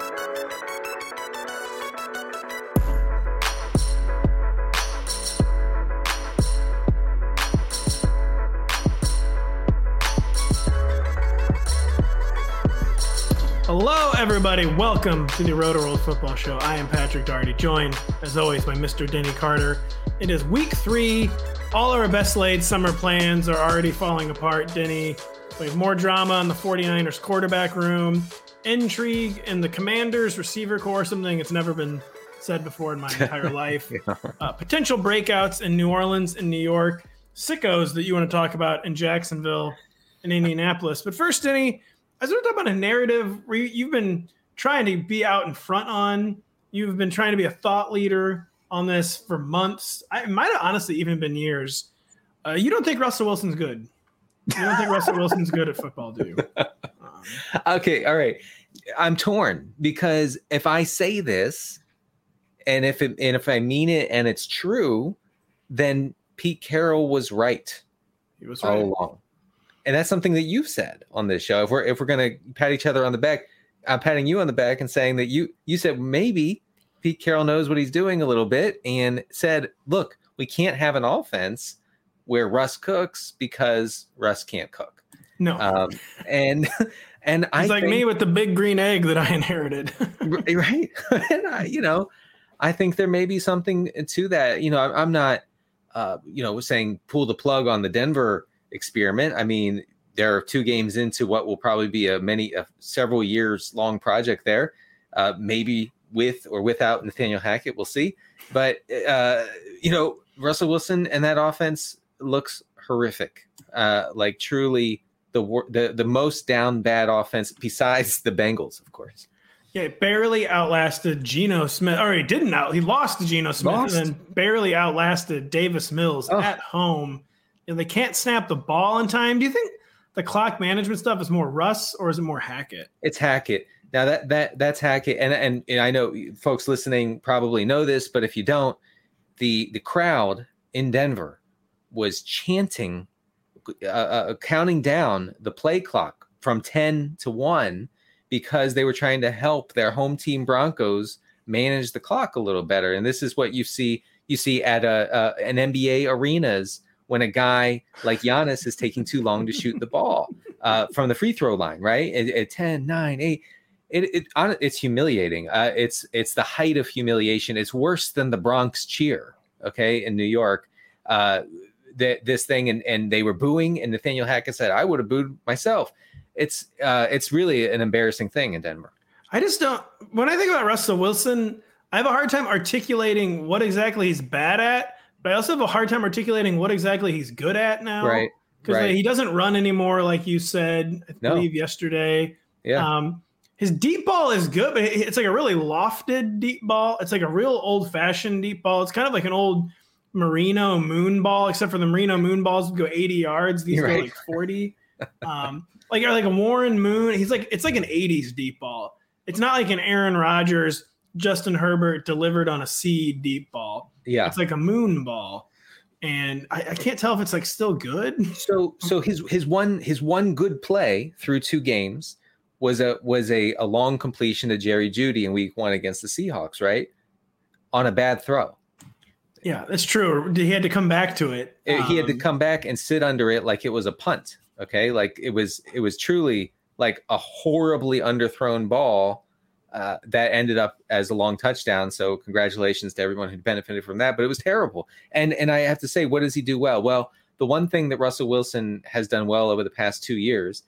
Hello, everybody. Welcome to the Roto-World Football Show. I am Patrick Daugherty, joined, as always, by Mr. Denny Carter. It is week 3. All our best-laid summer plans are already falling apart, Denny. We have more drama in the 49ers quarterback room, intrigue in the Commanders receiver corps, something that's never been said before in my entire life. Potential breakouts in New Orleans and New York. Sickos that you want to talk about in Jacksonville and Indianapolis. But first, Denny, I was going to talk about a narrative where you've been trying to be out in front on. You've been trying to be a thought leader on this for months. It might have honestly even been years. You don't think Russell Wilson's good. You don't think Russell Wilson's good at football, do you? Okay, all right. I'm torn because if I say this and if I mean it and it's true, then Pete Carroll was right. He was all right along. And that's something that you've said on this show. If we're going to pat each other on the back, I'm patting you on the back and saying that you said maybe Pete Carroll knows what he's doing a little bit and said, look, we can't have an offense where Russ cooks because Russ can't cook. No. And it's like me with the big green egg that I inherited. Right. And I think there may be something to that. I'm not, saying pull the plug on the Denver experiment. I mean, there are 2 games into what will probably be a several years long project there, maybe with or without Nathaniel Hackett, we'll see. But Russell Wilson and that offense looks horrific, like truly the most down bad offense besides the Bengals, of course. Yeah, it barely outlasted Geno Smith. Or he lost to Geno Smith and then barely outlasted Davis Mills at home. They can't snap the ball in time. Do you think the clock management stuff is more Russ or is it more Hackett? It's Hackett. Now that's Hackett, and I know folks listening probably know this, but if you don't, the crowd in Denver was chanting, counting down the play clock from 10 to 1 because they were trying to help their home team Broncos manage the clock a little better. And this is what you see at an NBA arenas. When a guy like Giannis is taking too long to shoot the ball from the free throw line, right? At 10, 9, 8, it's humiliating. It's the height of humiliation. It's worse than the Bronx cheer, okay, in New York. This thing, and they were booing, and Nathaniel Hackett said, I would have booed myself. It's really an embarrassing thing in Denver. I just don't – when I think about Russell Wilson, I have a hard time articulating what exactly he's bad at. But I also have a hard time articulating what exactly he's good at now. Right. Because he doesn't run anymore, like you said, I believe yesterday. Yeah. His deep ball is good, but it's like a really lofted deep ball. It's like a real old-fashioned deep ball. It's kind of like an old Marino moon ball, except for the Marino moon balls would go 80 yards. These go like 40. Like a Warren Moon. It's like an 80s deep ball. It's not like an Aaron Rodgers, Justin Herbert delivered on a seed deep ball. Yeah, it's like a moon ball, and I can't tell if it's like still good. So his one good play through 2 games was a long completion to Jerry Jeudy in week 1 against the Seahawks, right? On a bad throw. Yeah, that's true. He had to come back to it. He had to come back and sit under it like it was a punt. Okay, like it was truly like a horribly underthrown ball. That ended up as a long touchdown. So congratulations to everyone who benefited from that. But it was terrible. And I have to say, what does he do well? Well, the one thing that Russell Wilson has done well over the past 2 years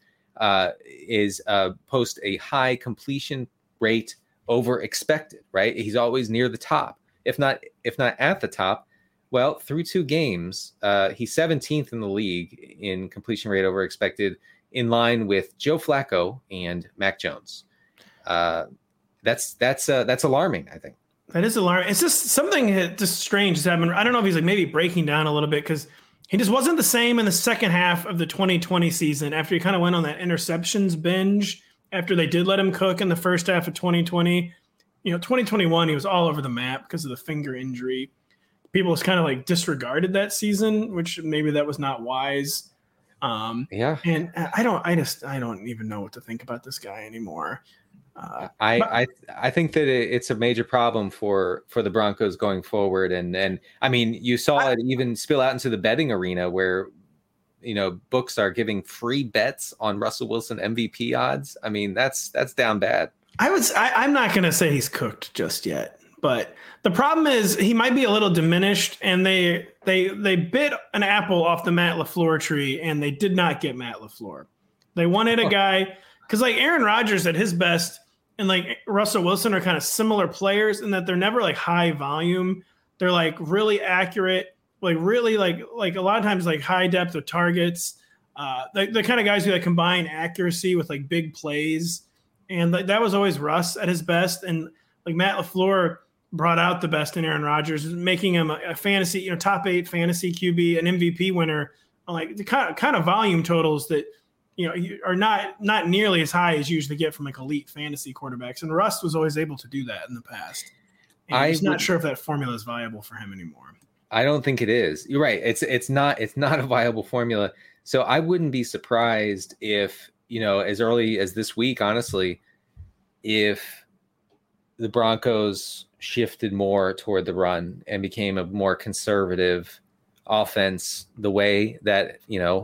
is post a high completion rate over expected, right? He's always near the top, if not at the top. Well, through 2 games, he's 17th in the league in completion rate over expected, in line with Joe Flacco and Mac Jones. That's alarming, I think. That is alarming. It's just something just strange has happened. I don't know if he's like maybe breaking down a little bit because he just wasn't the same in the second half of the 2020 season after he kind of went on that interceptions binge after they did let him cook in the first half of 2020. 2021, he was all over the map because of the finger injury. People just kind of like disregarded that season, which maybe that was not wise. Yeah. And I don't even know what to think about this guy anymore. I think that it's a major problem for the Broncos going forward, and I mean, you saw it even spill out into the betting arena where books are giving free bets on Russell Wilson MVP odds. I mean, that's down bad. I'm not going to say he's cooked just yet, but the problem is he might be a little diminished, and they bit an apple off the Matt LaFleur tree, and they did not get Matt LaFleur. They wanted a guy because like Aaron Rodgers at his best and like Russell Wilson are kind of similar players in that they're never like high volume. They're like really accurate, like really like a lot of times like high depth of targets. The kind of guys who like combine accuracy with like big plays. And that was always Russ at his best. And like Matt LaFleur brought out the best in Aaron Rodgers, making him a fantasy, top 8 fantasy QB, an MVP winner, like the kind of volume totals that, are not nearly as high as you usually get from like elite fantasy quarterbacks. And Russ was always able to do that in the past. And I'm just not sure if that formula is viable for him anymore. I don't think it is. You're right. It's not a viable formula. So I wouldn't be surprised if, as early as this week, honestly, if the Broncos shifted more toward the run and became a more conservative offense the way that,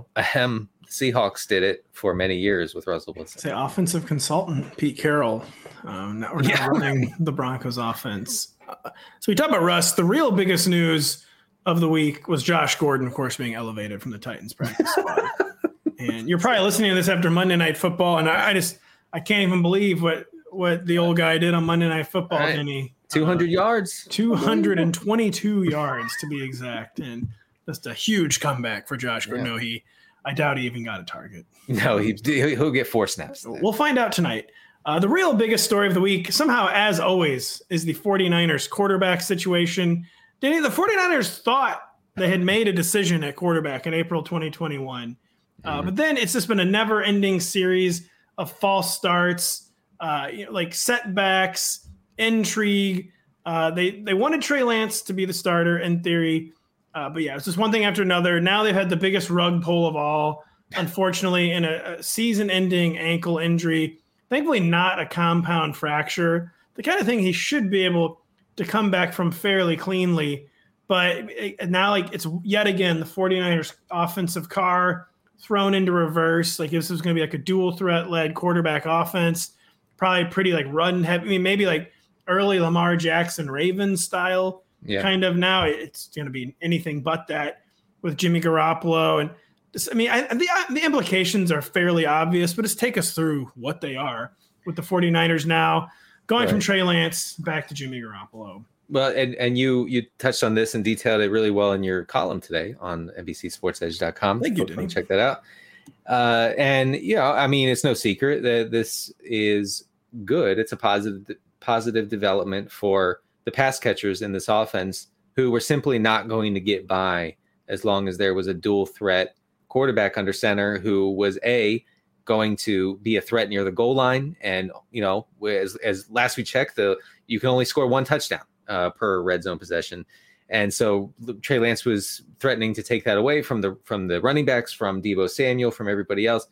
Seahawks did it for many years with Russell Wilson. Say offensive consultant Pete Carroll. We're not running the Broncos offense. So we talk about Russ. The real biggest news of the week was Josh Gordon, of course, being elevated from the Titans practice squad. And you're probably listening to this after Monday Night Football, and I can't even believe what the old guy did on Monday Night Football. Right. Didn't he? 200 yards. 222 yards to be exact, and just a huge comeback for Josh Gordon. Yeah. No, I doubt he even got a target. No, he'll get 4 snaps. We'll find out tonight. The real biggest story of the week, somehow, as always, is the 49ers quarterback situation. Danny, the 49ers thought they had made a decision at quarterback in April 2021. But then it's just been a never-ending series of false starts, like setbacks, intrigue. They wanted Trey Lance to be the starter in theory. But yeah, it's just one thing after another. Now they've had the biggest rug pull of all, unfortunately, in a season-ending ankle injury. Thankfully, not a compound fracture. The kind of thing he should be able to come back from fairly cleanly. But now, it's yet again the 49ers offensive car thrown into reverse. Like this is going to be like a dual threat-led quarterback offense. Probably pretty run heavy. I mean, maybe like early Lamar Jackson Ravens style. Yeah. Kind of now it's going to be anything but that with Jimmy Garoppolo. And the implications are fairly obvious, but just take us through what they are with the 49ers now going from Trey Lance back to Jimmy Garoppolo. Well, and you touched on this and detailed it really well in your column today on NBCSportsEdge.com. Thank you, Denny. Check that out. And it's no secret that this is good. It's a positive development for the pass catchers in this offense who were simply not going to get by as long as there was a dual threat quarterback under center who was going to be a threat near the goal line. And, as last we checked, you can only score 1 touchdown per red zone possession. And so Trey Lance was threatening to take that away from the running backs, from Deebo Samuel, from everybody else.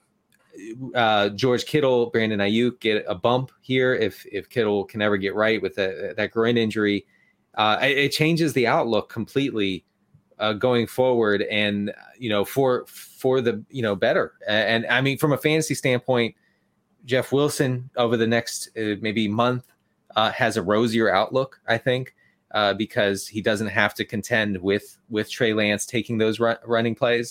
George Kittle, Brandon Ayuk get a bump here if Kittle can ever get right with that groin injury. It changes the outlook completely going forward, and for the better. And I mean, from a fantasy standpoint, Jeff Wilson over the next maybe month has a rosier outlook, I think, because he doesn't have to contend with Trey Lance taking those running plays.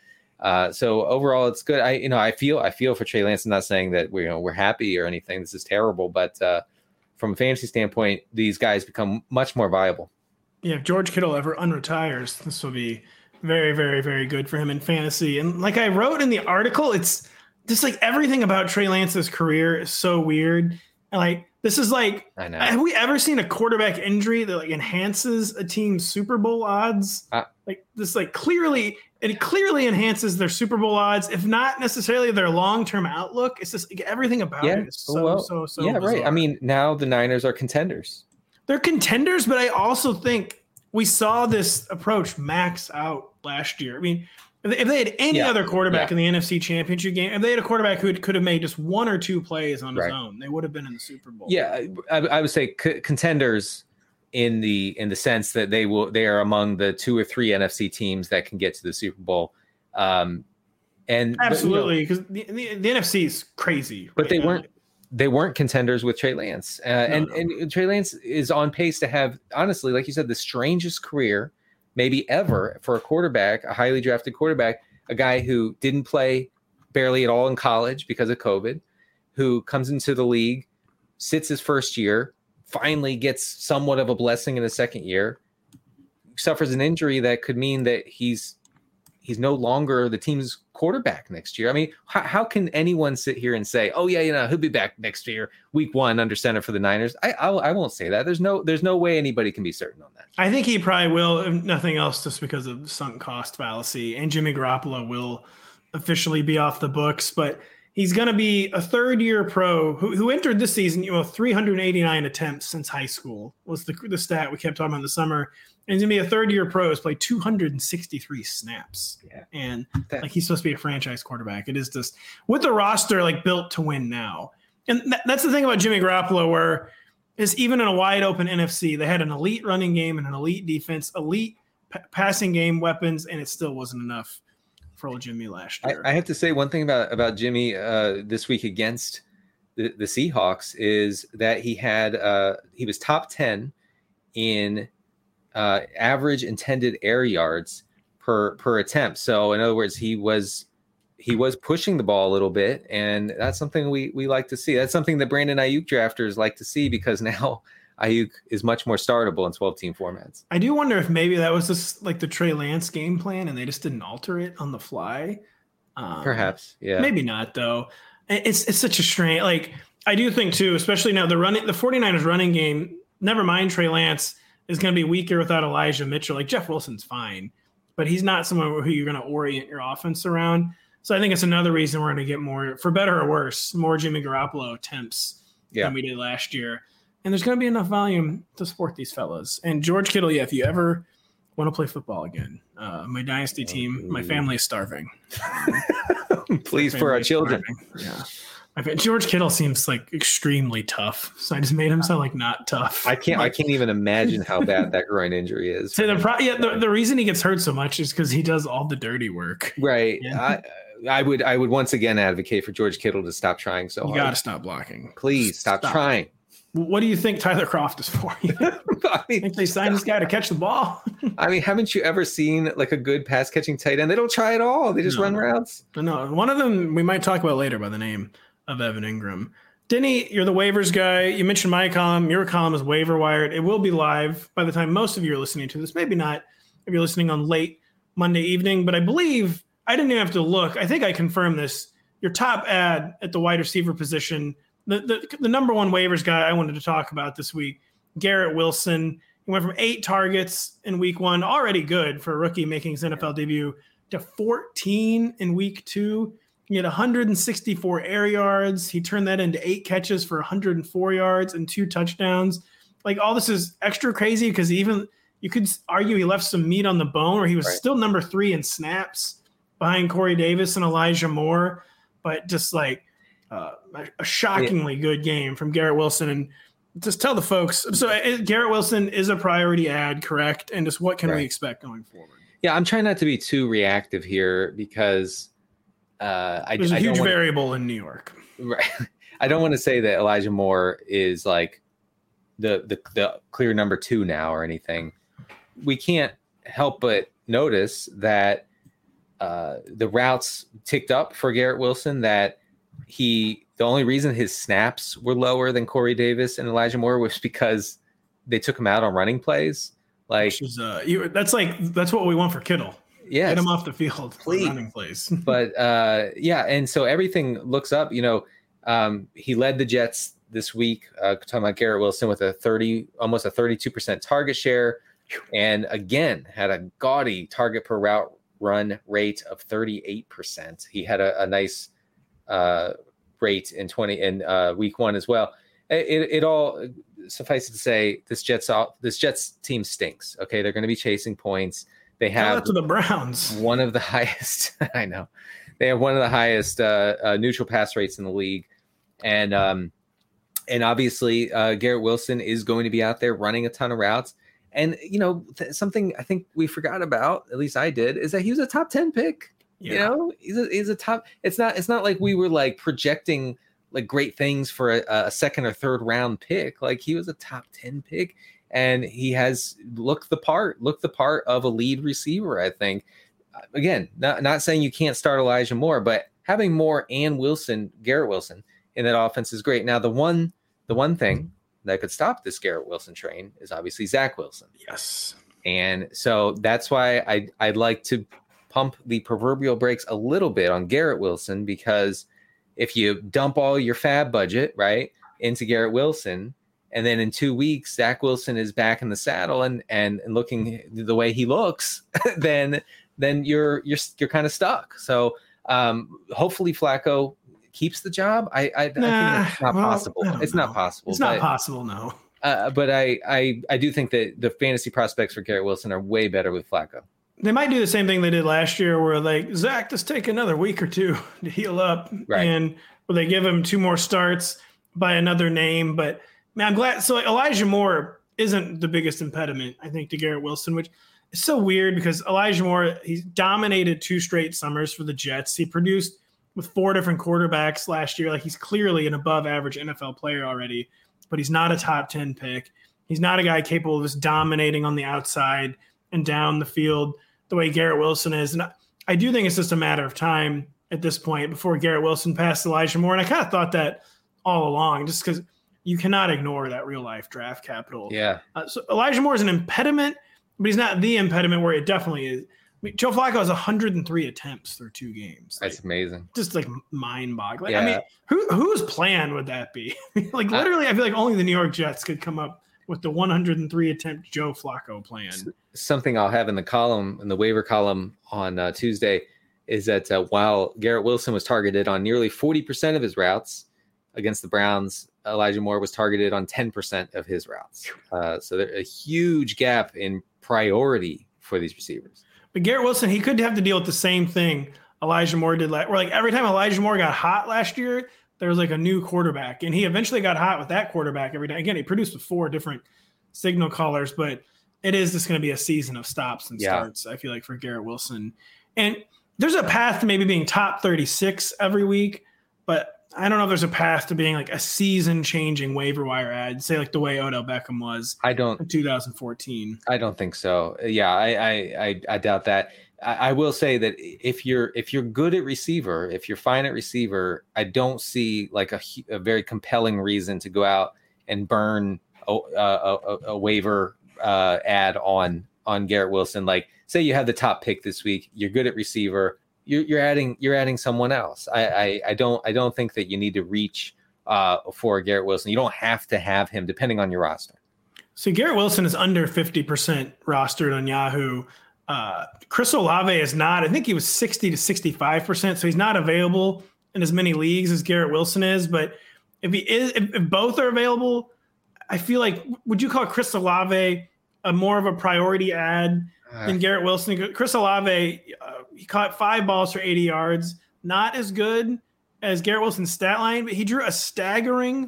So overall, it's good. I feel for Trey Lance. I'm not saying that we're happy or anything. This is terrible, but from a fantasy standpoint, these guys become much more viable. Yeah, if George Kittle ever unretires, this will be very, very, very good for him in fantasy. And like I wrote in the article, it's just like everything about Trey Lance's career is so weird. And this is I know. Have we ever seen a quarterback injury that enhances a team's Super Bowl odds? Clearly enhances their Super Bowl odds, if not necessarily their long-term outlook. It's just everything about it is so yeah, bizarre. Right. I mean, now the Niners are contenders. They're contenders, but I also think we saw this approach max out last year. I mean, If they had any other quarterback in the NFC Championship game, if they had a quarterback who could have made just one or two plays on his own, they would have been in the Super Bowl. Yeah, I would say contenders in the sense that they are among the 2 or 3 NFC teams that can get to the Super Bowl. And absolutely, because the NFC is crazy. But they weren't contenders with Trey Lance, and Trey Lance is on pace to have, honestly, like you said, the strangest career maybe ever for a quarterback, a highly drafted quarterback, a guy who didn't play barely at all in college because of COVID, who comes into the league, sits his first year, finally gets somewhat of a blessing in his second year, suffers an injury that could mean that he's no longer the team's quarterback next year. I mean, how can anyone sit here and say, oh yeah, he'll be back next year, week 1 under center for the Niners? I won't say that. There's no way anybody can be certain on that. I think he probably will, if nothing else, just because of sunk cost fallacy. And Jimmy Garoppolo will officially be off the books, but he's going to be a third-year pro who entered this season, 389 attempts since high school was the stat we kept talking about in the summer. And he's going to be a third-year pro who's played 263 snaps. Yeah. And he's supposed to be a franchise quarterback. It is just with the roster built to win now. And that's the thing about Jimmy Garoppolo, where is even in a wide-open NFC, they had an elite running game and an elite defense, elite passing game weapons, and it still wasn't enough for old Jimmy last year. I have to say one thing about Jimmy this week against the Seahawks is that he was top 10 in average intended air yards per attempt. So in other words, he was pushing the ball a little bit, and that's something we like to see. That's something that Brandon Ayuk drafters like to see, because now Ayuk is much more startable in 12-team formats. I do wonder if maybe that was just the Trey Lance game plan and they just didn't alter it on the fly. Perhaps, yeah. Maybe not, though. It's such a strain. I do think, too, especially now the 49ers running game, never mind Trey Lance, is going to be weaker without Elijah Mitchell. Jeff Wilson's fine, but he's not someone who you're going to orient your offense around. So I think it's another reason we're going to get more, for better or worse, more Jimmy Garoppolo attempts than we did last year. And there's going to be enough volume to support these fellas. And George Kittle, if you ever want to play football again, my dynasty team, my family is starving. Please, for our children. Yeah. George Kittle seems extremely tough, so I just made him sound not tough. I can't even imagine how bad that groin injury is. So the reason he gets hurt so much is because he does all the dirty work. Right. Yeah. I would once again advocate for George Kittle to stop trying so hard. You got to stop blocking. Please stop trying. What do you think Tyler Kroft is for? I think they signed this guy to catch the ball. I mean, haven't you ever seen a good pass catching tight end? They don't try at all. They just run routes. No, one of them we might talk about later by the name of Evan Ingram. Denny, you're the waivers guy. You mentioned my column. Your column is waiver wired. It will be live by the time most of you are listening to this. Maybe not if you're listening on late Monday evening, but I believe I didn't even have to look. I think I confirmed this. Your top ad at the wide receiver position, the number one waivers guy I wanted to talk about this week, Garrett Wilson. He went from 8 targets in week 1, already good for a rookie making his NFL debut, to 14 in week 2. He had 164 air yards. He turned that into 8 catches for 104 yards and 2 touchdowns. All this is extra crazy because even you could argue he left some meat on the bone, or he was still number 3 in snaps behind Corey Davis and Elijah Moore. But just a shockingly good game from Garrett Wilson. And just tell the folks. So Garrett Wilson is a priority ad, correct? And just what can we expect going forward? Yeah, I'm trying not to be too reactive here because there's a huge variable in New York. Right. I don't want to say that Elijah Moore is the clear number 2 now or anything. We can't help but notice that the routes ticked up for Garrett Wilson, that the only reason his snaps were lower than Corey Davis and Elijah Moore was because they took him out on running plays. That's what we want for Kittle. Yeah, get him off the field, please. Running plays. But and so everything looks up. He led the Jets this week. Talking about Garrett Wilson with almost a 32% target share, and again had a gaudy target per route run rate of 38%. He had a nice rate in week 1 as well. It all suffices to say this Jets team stinks. Okay, they're going to be chasing points. They have to the Browns. One of the highest. I know they have one of the highest neutral pass rates in the league, and obviously Garrett Wilson is going to be out there running a ton of routes. And something I think we forgot about, at least I did, is that he was a top 10 pick. Yeah. He's a top. It's not like we were like projecting like great things for a second or third round pick. Like he was a top 10 pick. And he has looked the part of a lead receiver, I think. Again, not saying you can't start Elijah Moore, but having Moore and Garrett Wilson in that offense is great. Now, the one thing that could stop this Garrett Wilson train is obviously Zach Wilson. Yes. And so that's why I'd like to pump the proverbial brakes a little bit on Garrett Wilson, because if you dump all your fab budget, right, into Garrett Wilson, and then in 2 weeks, Zach Wilson is back in the saddle and looking the way he looks, then you're kind of stuck. So hopefully Flacco keeps the job. I think it's not possible. It's not possible. It's not possible. No. But I do think that the fantasy prospects for Garrett Wilson are way better with Flacco. They might do the same thing they did last year, where like Zach, just take another week or two to heal up, right? And will they give him 2 more starts by another name? But man, I'm glad. So Elijah Moore isn't the biggest impediment, I think, to Garrett Wilson, which is so weird because Elijah Moore, he's dominated 2 straight summers for the Jets. He produced with 4 different quarterbacks last year. Like he's clearly an above average NFL player already, but he's not a top 10 pick. He's not a guy capable of just dominating on the outside and down the field the way Garrett Wilson is. And I do think it's just a matter of time at this point before Garrett Wilson passed Elijah Moore. And I kind of thought that all along, just because you cannot ignore that real life draft capital. Yeah. So Elijah Moore is an impediment, but he's not the impediment where it definitely is. I mean, Joe Flacco has 103 attempts through 2 games. That's amazing. Just like mind boggling. Yeah. I mean, whose plan would that be? Like literally, I feel like only the New York Jets could come up with the 103 attempt Joe Flacco plan. Something I'll have in the waiver column on Tuesday is that while Garrett Wilson was targeted on nearly 40% of his routes against the Browns, Elijah Moore was targeted on 10% of his routes. So there's a huge gap in priority for these receivers. But Garrett Wilson, he could have to deal with the same thing Elijah Moore did. Where like every time Elijah Moore got hot last year, there was like a new quarterback. And he eventually got hot with that quarterback every time. Again, he produced with 4 different signal callers, but it is just going to be a season of stops and starts, I feel like, for Garrett Wilson. And there's a path to maybe being top 36 every week, but I don't know if there's a path to being like a season-changing waiver wire ad, say like the way Odell Beckham was. In 2014. I don't think so. Yeah, I doubt that. I will say that if you're good at receiver, if you're fine at receiver, I don't see like a very compelling reason to go out and burn a waiver ad on Garrett Wilson. Like, say you have the top pick this week, you're good at receiver. You're adding someone else. I don't think that you need to reach for Garrett Wilson. You don't have to have him depending on your roster. So Garrett Wilson is under 50% rostered on Yahoo. Chris Olave is not. I think he was 60 to 65%. So he's not available in as many leagues as Garrett Wilson is. But if he is, if both are available, I feel like, would you call Chris Olave a more of a priority ad than Garrett Wilson? Chris Olave, he caught 5 balls for 80 yards. Not as good as Garrett Wilson's stat line, but he drew a staggering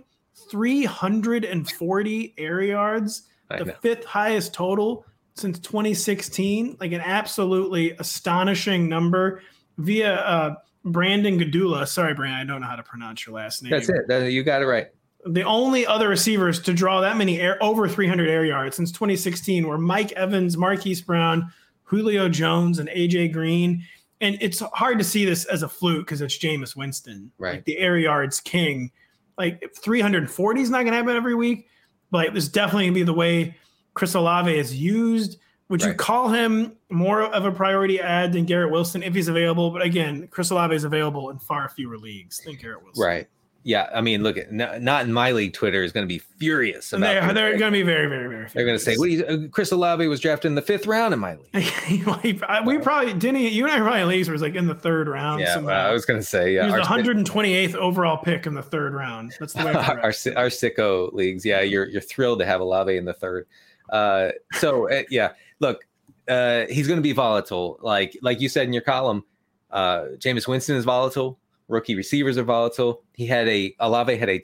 340 air yards, the 5th highest total since 2016. Like an absolutely astonishing number via Brandon Gadula. Sorry, Brandon, I don't know how to pronounce your last name. That's it. You got it right. The only other receivers to draw that many over 300 air yards since 2016 were Mike Evans, Marquise Brown, Julio Jones, and AJ Green. And it's hard to see this as a fluke because it's Jameis Winston, right? Like the air yards king. Like 340 is not going to happen every week, but it's definitely going to be the way Chris Olave is used. Would you call him more of a priority ad than Garrett Wilson if he's available? But again, Chris Olave is available in far fewer leagues than Garrett Wilson. Right. Yeah, I mean, look, not in my league. Twitter is going to be furious about. They're going to be very, very, very. Furious. They're going to say, Chris Olave was drafted in the 5th round in my league. We probably didn't. You and I probably leagues where it was like in the 3rd round. Yeah, well, I was going to say, yeah, he was the 128th overall pick in the 3rd round. That's the way our sicko leagues. Yeah, you're thrilled to have Olave in the 3rd. Yeah, look, he's going to be volatile. Like you said in your column, Jameis Winston is volatile. Rookie receivers are volatile. Olave had a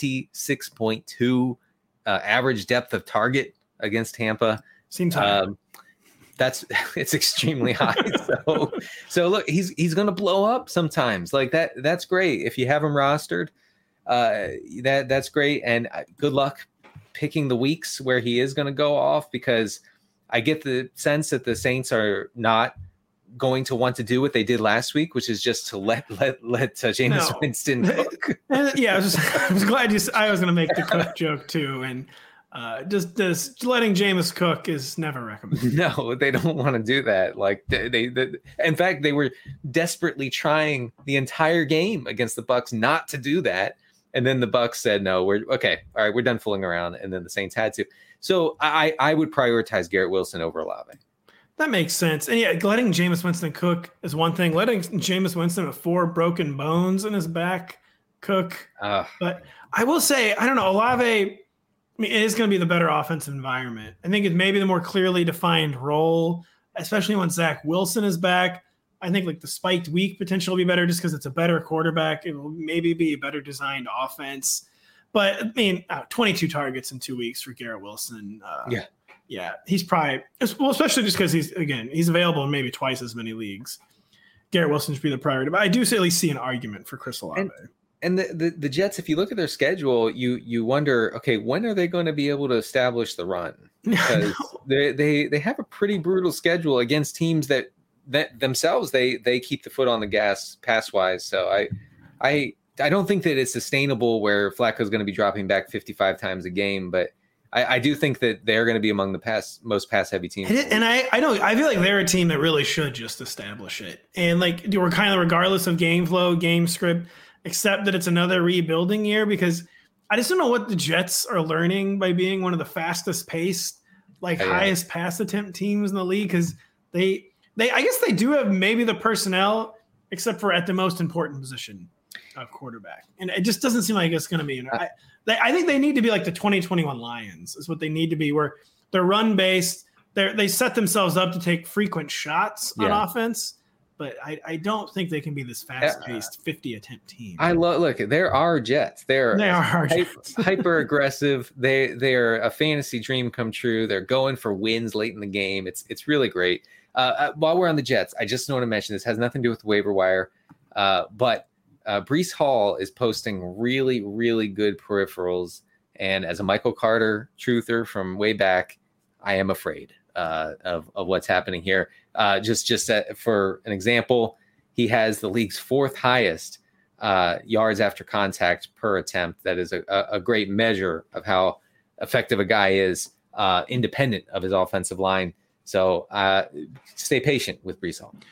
26.2 average depth of target against Tampa. Seems high. It's extremely high. So look, he's going to blow up sometimes. Like that's great if you have him rostered. That's great, and good luck picking the weeks where he is going to go off, because I get the sense that the Saints are not going to want to do what they did last week, which is just to let Jameis Winston cook. Yeah, I was glad I was going to make the cook joke too, and just letting Jameis cook is never recommended. No, they don't want to do that. Like they in fact, they were desperately trying the entire game against the Bucs not to do that, and then the Bucs said, "No, we're okay. All right, we're done fooling around." And then the Saints had to. So I would prioritize Garrett Wilson over Olave. That makes sense. And yeah, letting Jameis Winston cook is one thing. Letting Jameis Winston with 4 broken bones in his back cook. But I will say, I don't know, Olave, I mean, it is going to be the better offensive environment. I think it's maybe the more clearly defined role, especially when Zach Wilson is back. I think like the spiked week potential will be better just because it's a better quarterback. It will maybe be a better designed offense. But I mean, 22 targets in 2 weeks for Garrett Wilson. Yeah, he's probably, well, especially just because he's available in maybe twice as many leagues. Garrett Wilson should be the priority, but I do at least see an argument for Chris Olave. And the Jets, if you look at their schedule, you wonder, okay, when are they going to be able to establish the run? Because they have a pretty brutal schedule against teams that themselves they keep the foot on the gas pass wise. So I don't think that it's sustainable where Flacco's going to be dropping back 55 times a game, but I do think that they're going to be among the most pass heavy teams. And I feel like they're a team that really should just establish it. And like we're kind of regardless of game flow, game script, except that it's another rebuilding year, because I just don't know what the Jets are learning by being one of the fastest paced, highest pass attempt teams in the league. Because I guess they do have maybe the personnel, except for at the most important position of quarterback. And it just doesn't seem like it's going to be. I think they need to be like the 2021 Lions is what they need to be, where they're run based. They set themselves up to take frequent shots on offense, but I don't think they can be this fast paced 50 attempt team. Look, there are Jets. They are Jets. Hyper aggressive. They are a fantasy dream come true. They're going for wins late in the game. It's really great. While we're on the Jets, I just want to mention this has nothing to do with the waiver wire, but Breece Hall is posting really, really good peripherals. And as a Michael Carter truther from way back, I am afraid of what's happening here. Just for an example, he has the league's 4th highest yards after contact per attempt. That is a great measure of how effective a guy is, independent of his offensive line. So stay patient with Breece Hall.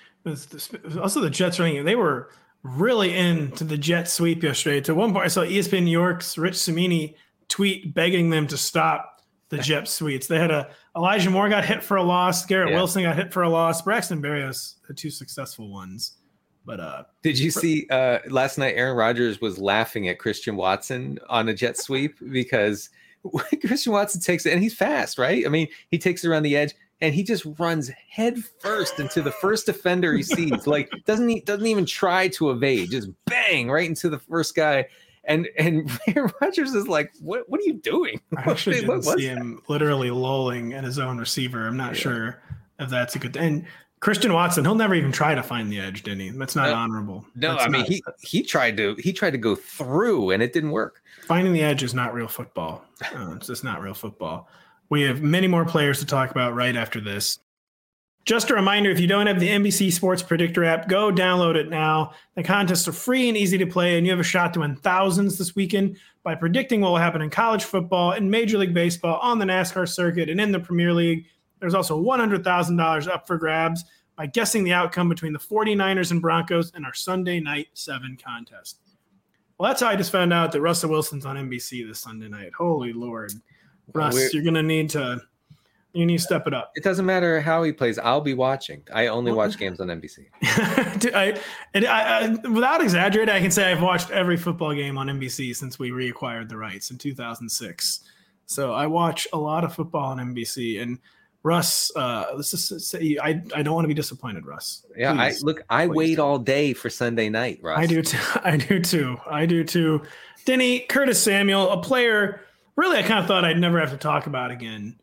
Also, the Jets running, they were really into the Jet sweep yesterday. To one point, I saw ESPN New York's Rich Cimini tweet begging them to stop the Jet sweeps. They had Elijah Moore got hit for a loss. Garrett Wilson got hit for a loss. Braxton Berrios had 2 successful ones. But did you see last night Aaron Rodgers was laughing at Christian Watson on a jet sweep because Christian Watson takes it, and he's fast, right? I mean, he takes it around the edge. And he just runs head first into the first defender he sees. Like doesn't even try to evade, just bang right into the first guy. And Aaron Rodgers is like, what are you doing? I actually didn't see him literally lolling at his own receiver. I'm not sure if that's a good thing. And Christian Watson, he'll never even try to find the edge, didn't he? That's not honorable. No, I mean he tried to go through and it didn't work. Finding the edge is not real football. It's just not real football. We have many more players to talk about right after this. Just a reminder, if you don't have the NBC Sports Predictor app, go download it now. The contests are free and easy to play, and you have a shot to win thousands this weekend by predicting what will happen in college football and Major League Baseball, on the NASCAR circuit, and in the Premier League. There's also $100,000 up for grabs by guessing the outcome between the 49ers and Broncos in our Sunday Night 7 contest. Well, that's how I just found out that Russell Wilson's on NBC this Sunday night. Holy Lord. Russ, you're going to need to step it up. It doesn't matter how he plays. I'll be watching. I only watch games on NBC. Without exaggerating, I can say I've watched every football game on NBC since we reacquired the rights in 2006. So I watch a lot of football on NBC. And Russ, I don't want to be disappointed, Russ. Yeah, Please, I please wait don't. all day for Sunday night, Russ. I do too. I do too. Denny, Curtis Samuel, a player really I kind of thought I'd never have to talk about again.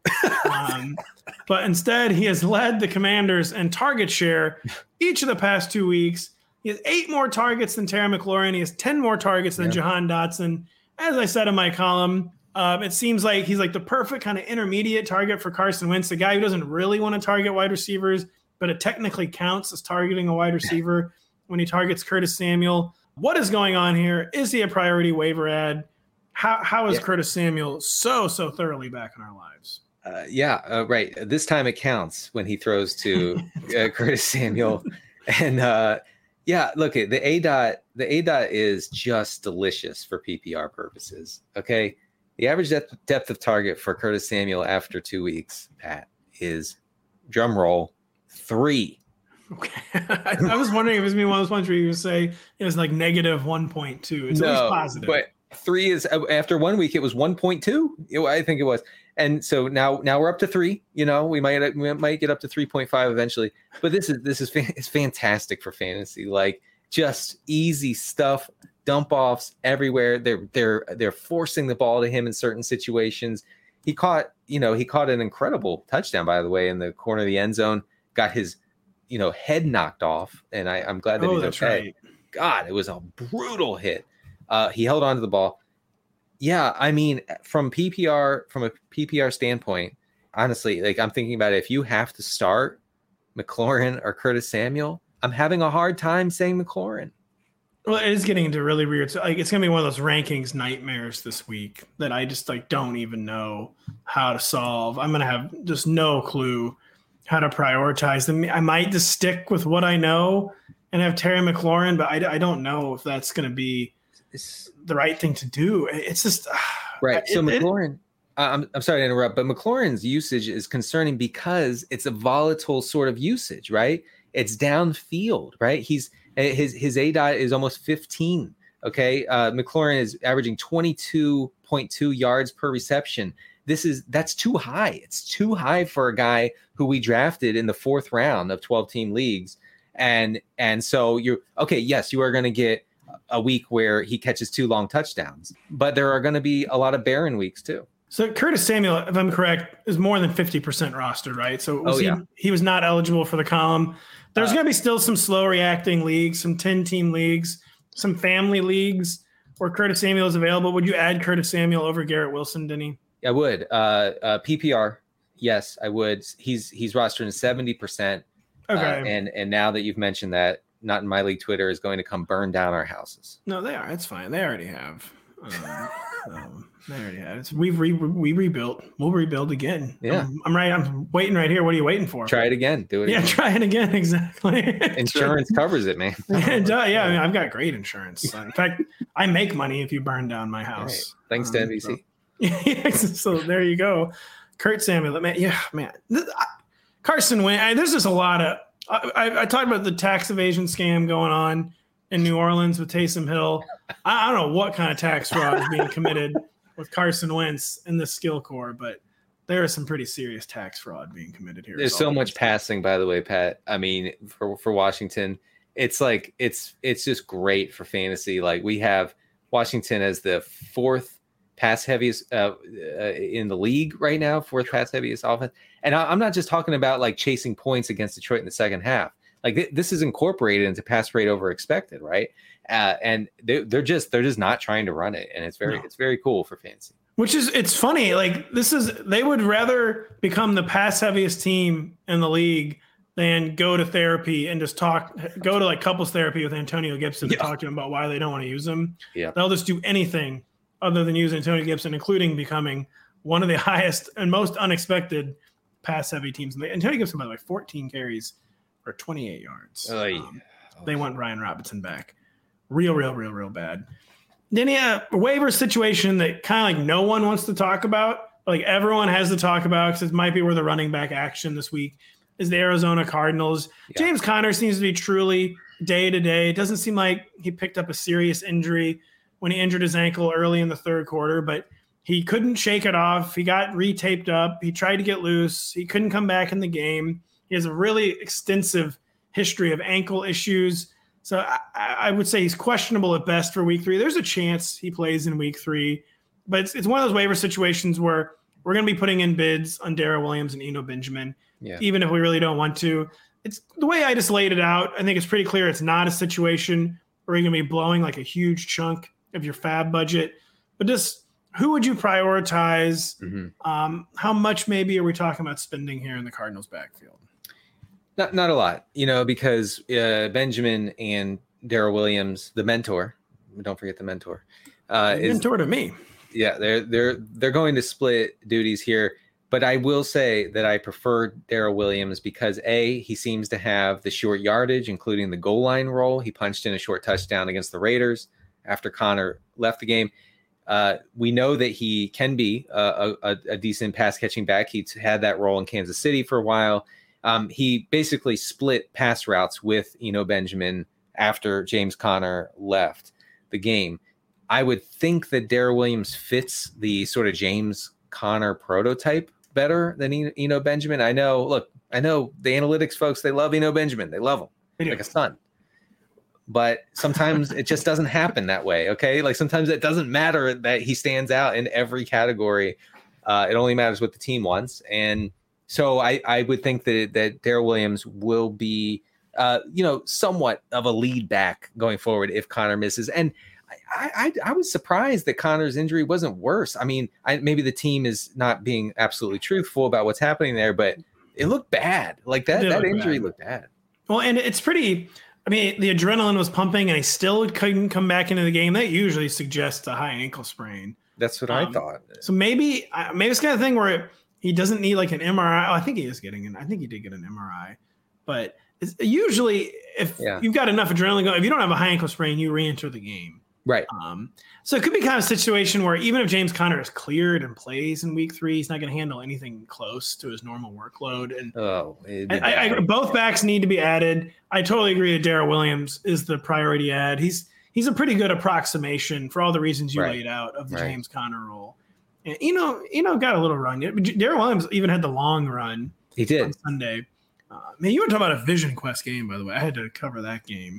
But instead, he has led the Commanders in target share each of the past 2 weeks. He has 8 more targets than Terry McLaurin. He has 10 more targets than Jahan Dotson. As I said in my column, it seems like he's like the perfect kind of intermediate target for Carson Wentz, a guy who doesn't really want to target wide receivers, but it technically counts as targeting a wide receiver when he targets Curtis Samuel. What is going on here? Is he a priority waiver ad? How is Curtis Samuel so thoroughly back in our lives? Right. This time it counts when he throws to Curtis Samuel. And look, the ADOT is just delicious for PPR purposes. Okay. The average depth of target for Curtis Samuel after 2 weeks, Pat, is, drum roll, 3. Okay. I was wondering if it was one of those ones where you would say it was like negative 1.2. It's always positive. But 3 is, after 1 week, it was 1.2. I think it was. And so now we're up to 3. We might get up to 3.5 eventually. But it's fantastic for fantasy. Like, just easy stuff. Dump offs everywhere. They're forcing the ball to him in certain situations. He caught an incredible touchdown, by the way, in the corner of the end zone. Got his head knocked off, and I'm glad that he's okay. Right. God, it was a brutal hit. He held on to the ball. Yeah, I mean, from a PPR standpoint, honestly, like, I'm thinking about it. If you have to start McLaurin or Curtis Samuel, I'm having a hard time saying McLaurin. Well, it is getting into really weird. So, like, it's gonna be one of those rankings nightmares this week that I just don't even know how to solve. I'm gonna have just no clue how to prioritize them. I might just stick with what I know and have Terry McLaurin, but I don't know if that's gonna be the right thing to do. It's just right. So McLaurin, I'm sorry to interrupt, but McLaurin's usage is concerning because it's a volatile sort of usage, right? It's downfield, right? His ADOT is almost 15. Okay. McLaurin is averaging 22.2 yards per reception. That's too high. It's too high for a guy who we drafted in the 4th round of 12-team leagues. And so you are going to get a week where he catches 2 long touchdowns, but there are going to be a lot of barren weeks too. So Curtis Samuel, if I'm correct, is more than 50% rostered, right? So he was not eligible for the column. There's going to be still some slow reacting leagues, some 10-team leagues, some family leagues where Curtis Samuel is available. Would you add Curtis Samuel over Garrett Wilson, Denny? I would. PPR, yes, I would. He's rostered in 70%. Okay. And now that you've mentioned that, Not in My League Twitter is going to come burn down our houses. No, they are. It's fine. They already have. They already have. We rebuilt. We'll rebuild again. Yeah. I'm right. I'm waiting right here. What are you waiting for? Try it again. Do it. Yeah, again. Try it again. Exactly. Insurance covers it, man. Yeah, I mean, I've got great insurance. In fact, I make money if you burn down my house. Right. Thanks to NBC. So there you go. Kurt Samuel. Man. Carson Wentz. There's just a lot of. I talked about the tax evasion scam going on in New Orleans with Taysom Hill. I don't know what kind of tax fraud is being committed with Carson Wentz in the skill core, but there is some pretty serious tax fraud being committed here. There's so much passing, by the way, Pat. I mean, for Washington, it's like it's just great for fantasy. Like, we have Washington as the 4th pass heaviest in the league right now, 4th pass heaviest offense. And I'm not just talking about like chasing points against Detroit in the second half. Like, this is incorporated into pass rate over expected, right? And they're just not trying to run it, and it's very cool for fantasy. It's funny. Like, they would rather become the pass heaviest team in the league than go to therapy and just go to like couples therapy with Antonio Gibson and talk to him about why they don't want to use him. Yeah, they'll just do anything other than use Antonio Gibson, including becoming one of the highest and most unexpected pass-heavy teams. Antonio Gibson, by the way, 14 carries for 28 yards. They want Brian Robinson back. Real bad. Then a waiver situation that kind of like no one wants to talk about, like everyone has to talk about because it might be where the running back action this week is the Arizona Cardinals. Yeah. James Conner seems to be truly day-to-day. It doesn't seem like he picked up a serious injury when he injured his ankle early in the 3rd quarter, but He couldn't shake it off. He got retaped up. He tried to get loose. He couldn't come back in the game. He has a really extensive history of ankle issues. So I would say he's questionable at best for week 3. There's a chance he plays in week 3, but it's one of those waiver situations where we're going to be putting in bids on Darrell Williams and Eno Benjamin, even if we really don't want to. It's the way I just laid it out. I think it's pretty clear it's not a situation where you're going to be blowing like a huge chunk of your fab budget, but just who would you prioritize? How much maybe are we talking about spending here in the Cardinals backfield? Not a lot, because Benjamin and Darrell Williams, the mentor, don't forget the mentor, mentor to me. Yeah, they're going to split duties here, but I will say that I prefer Darrell Williams because he seems to have the short yardage, including the goal line role. He punched in a short touchdown against the Raiders after Connor left the game. We know that he can be a decent pass catching back. He's had that role in Kansas City for a while. He basically split pass routes with Eno Benjamin after James Conner left the game. I would think that Darrell Williams fits the sort of James Conner prototype better than Eno Benjamin. I know the analytics folks, they love Eno Benjamin. They love him like a son. But sometimes it just doesn't happen that way, okay? Like sometimes it doesn't matter that he stands out in every category. It only matters what the team wants. And so I would think that Darrell Williams will be, somewhat of a lead back going forward if Connor misses. And I was surprised that Connor's injury wasn't worse. I mean, maybe the team is not being absolutely truthful about what's happening there, but it looked bad. Like that injury looked bad. Well, and it's pretty. I mean, the adrenaline was pumping, and he still couldn't come back into the game. That usually suggests a high ankle sprain. That's what I thought. So maybe it's kind of thing where he doesn't need like an MRI. Oh, I think he is getting I think he did get an MRI, but it's usually if you've got enough adrenaline going, if you don't have a high ankle sprain, you re-enter the game. Right. So it could be kind of a situation where even if James Conner is cleared and plays in week 3, he's not going to handle anything close to his normal workload. And both backs need to be added. I totally agree that Darrell Williams is the priority add. He's a pretty good approximation for all the reasons you laid out of the James Conner role. And got a little run. Darrell Williams even had the long run. He did on Sunday. Man, you were talking about a Vision Quest game, by the way. I had to cover that game.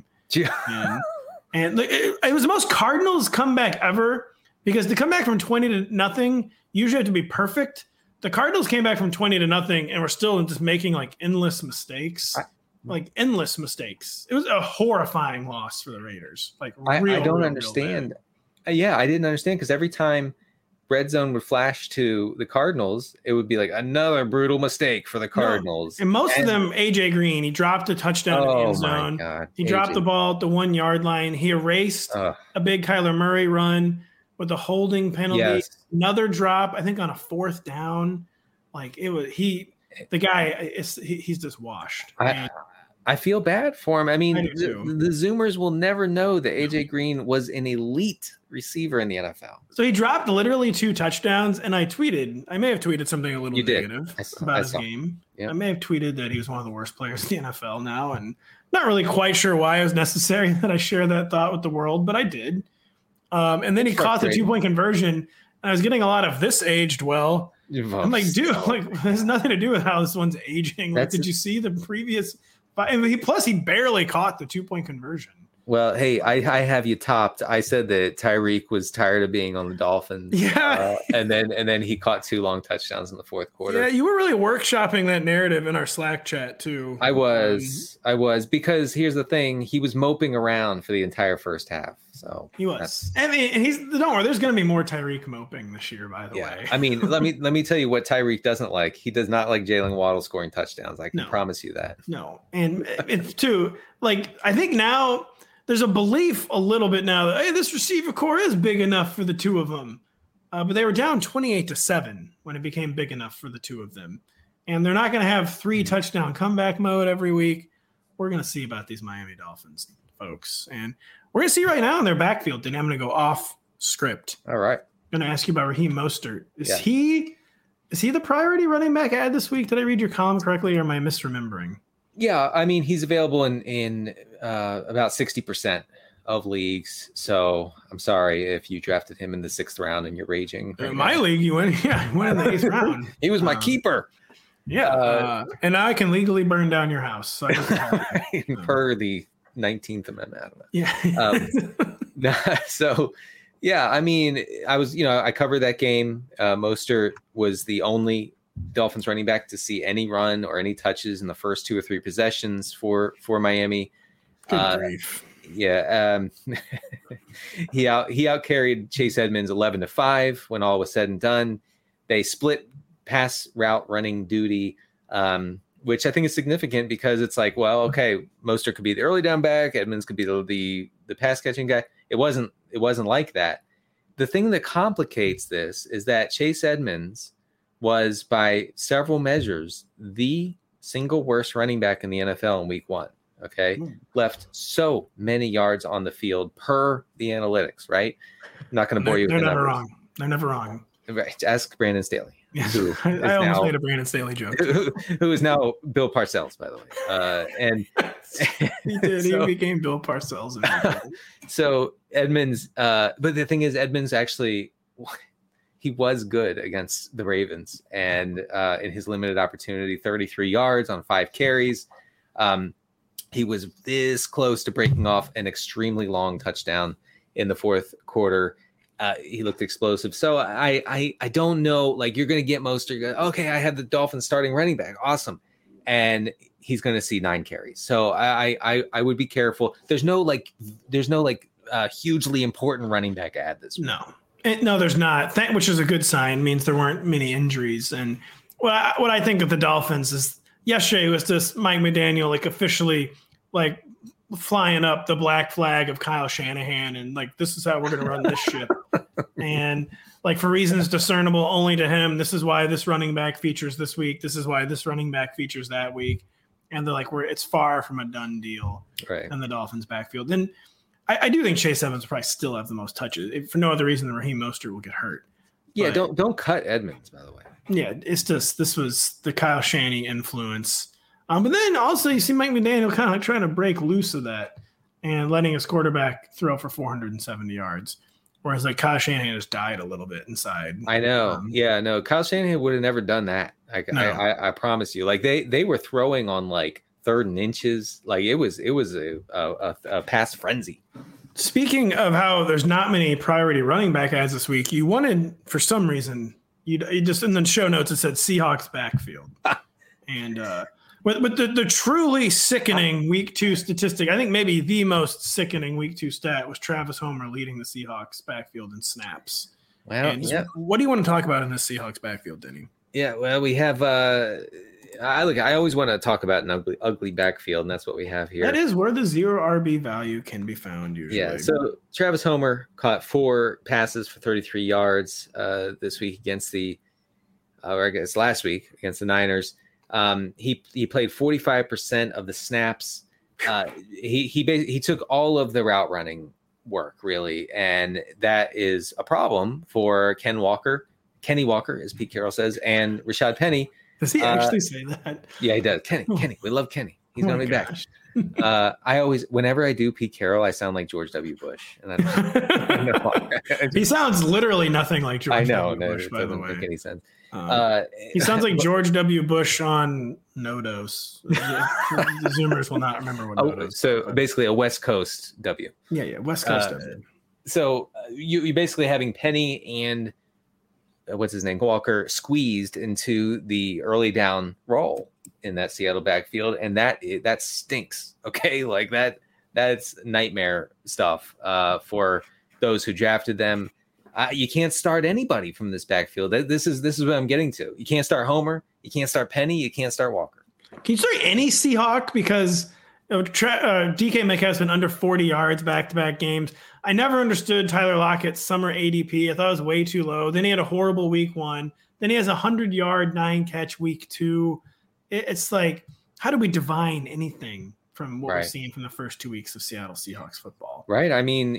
And it was the most Cardinals comeback ever because to come back from 20-0 usually have to be perfect. The Cardinals came back from 20-0 and were still just making like endless mistakes. Endless mistakes. It was a horrifying loss for the Raiders. I don't understand. I didn't understand because every time Red Zone would flash to the Cardinals, it would be like another brutal mistake for the Cardinals. And most of them, AJ Green, he dropped a touchdown in the end zone. God. He dropped the ball at the 1 yard line. He erased a big Kyler Murray run with a holding penalty. Yes. Another drop, I think on a 4th down. He's just washed. I feel bad for him. I mean, the Zoomers will never know that AJ Green was an elite receiver in the NFL. So he dropped literally 2 touchdowns, and I may have tweeted something a little negative about his game. Yep. I may have tweeted that he was one of the worst players in the NFL now, and not really quite sure why it was necessary that I share that thought with the world, but I did. And then he caught the 2-point conversion, and I was getting a lot of this aged well. I'm like, dude, it has nothing to do with how this one's aging. Did you see the previous? Plus, he barely caught the 2-point conversion. Well, hey, I have you topped. I said that Tyreek was tired of being on the Dolphins. Yeah. And then he caught 2 long touchdowns in the 4th quarter. Yeah, you were really workshopping that narrative in our Slack chat, too. I was because here's the thing. He was moping around for the entire first half. So he was. I mean, don't worry, there's going to be more Tyreek moping this year, by the way. I mean, let me tell you what Tyreek doesn't like. He does not like Jalen Waddle scoring touchdowns. I can promise you that. No. And it's too, I think now there's a belief a little bit now that, hey, this receiver core is big enough for the 2 of them. But they were down 28-7 when it became big enough for the 2 of them. And they're not going to have 3 touchdown comeback mode every week. We're going to see about these Miami Dolphins folks. And we're going to see right now in their backfield. Then I'm going to go off script. All right. I'm going to ask you about Raheem Mostert. Is he the priority running back ad this week? Did I read your column correctly, or am I misremembering? Yeah, I mean, he's available in about 60% of leagues. So I'm sorry if you drafted him in the 6th round and you're raging. In my league, you went in the 8th round. He was my keeper. Yeah. And I can legally burn down your house. So per the 19th Amendment. I don't know. Yeah. So, yeah, I mean, I covered that game. Mostert was the only Dolphins running back to see any run or any touches in the first 2 or 3 possessions for Miami. Good grief. Yeah. He out carried Chase Edmonds 11-5 when all was said and done. They split pass route running duty, which I think is significant because it's like, well, okay, Mostert could be the early down back, Edmonds could be the pass catching guy. It wasn't like that. The thing that complicates this is that Chase Edmonds was by several measures the single worst running back in the NFL in week 1. Okay. Left so many yards on the field per the analytics, right? I'm not going to bore you with the numbers. Wrong. They're never wrong. Right. Ask Brandon Staley. Yes. I almost made a Brandon Staley joke. Who is now Bill Parcells, by the way. And he did. He became Bill Parcells. So Edmonds, but the thing is, Edmonds actually, he was good against the Ravens, and in his limited opportunity, 33 yards on 5 carries. He was this close to breaking off an extremely long touchdown in the 4th quarter. He looked explosive. So I don't know, like, you're going to get Mostert. Okay, I have the Dolphins starting running back. Awesome. And he's going to see 9 carries. So I would be careful. There's no hugely important running back ad this week. No, there's not. Which is a good sign. Means there weren't many injuries. And what I think of the Dolphins is yesterday was just Mike McDaniel, like, officially, like, flying up the black flag of Kyle Shanahan, and like, this is how we're going to run this ship. And like, for reasons discernible only to him, this is why this running back features this week. This is why this running back features that week. And they're like, it's far from a done deal in the Dolphins backfield. Then I do think Chase Edmonds will probably still have the most touches, if for no other reason than Raheem Mostert will get hurt. Yeah. But, don't cut Edmonds, by the way. Yeah. It's just, this was the Kyle Shanahan influence. But then also you see Mike McDaniel kind of like trying to break loose of that and letting his quarterback throw for 470 yards. Whereas like Kyle Shanahan just died a little bit inside. I know. Kyle Shanahan would have never done that. I promise you. Like they were throwing on like 3rd and inches. Like it was a pass frenzy. Speaking of how there's not many priority running back ads this week, you wanted, for some reason, you just in the show notes it said Seahawks backfield. And But the truly sickening week 2 statistic, I think maybe the most sickening week 2 stat, was Travis Homer leading the Seahawks backfield in snaps. Well, What do you want to talk about in this Seahawks backfield, Denny? Yeah, well, we have I always want to talk about an ugly backfield, and that's what we have here. That is where the 0 RB value can be found usually. Yeah, so Travis Homer caught 4 passes for 33 yards this week against last week against the Niners. He played 45% of the snaps. He took all of the route running work, really, and that is a problem for Kenny Walker, as Pete Carroll says, and Rashad Penny. Does he actually say that? Yeah, he does. Kenny, we love Kenny. He's gonna be back. I always, whenever I do Pete Carroll, I sound like George W. Bush, and I don't know. He sounds literally nothing like George W. Bush. By the way, doesn't make any sense. He sounds like George W. Bush on No-Dose. The Zoomers will not remember what No-Dose is. So basically a West Coast W. Yeah, West Coast W. So you're basically having Penny and what's his name, Walker, squeezed into the early down role in that Seattle backfield, and that stinks. Okay, like that's nightmare stuff for those who drafted them. You can't start anybody from this backfield. This is what I'm getting to. You can't start Homer. You can't start Penny. You can't start Walker. Can you start any Seahawk? Because DK Metcalf's been under 40 yards back-to-back games. I never understood Tyler Lockett's summer ADP. I thought it was way too low. Then he had a horrible week 1. Then he has a 100-yard, 9-catch week 2. It's like, how do we divine anything from what we're seeing from the first 2 weeks of Seattle Seahawks football? Right. I mean,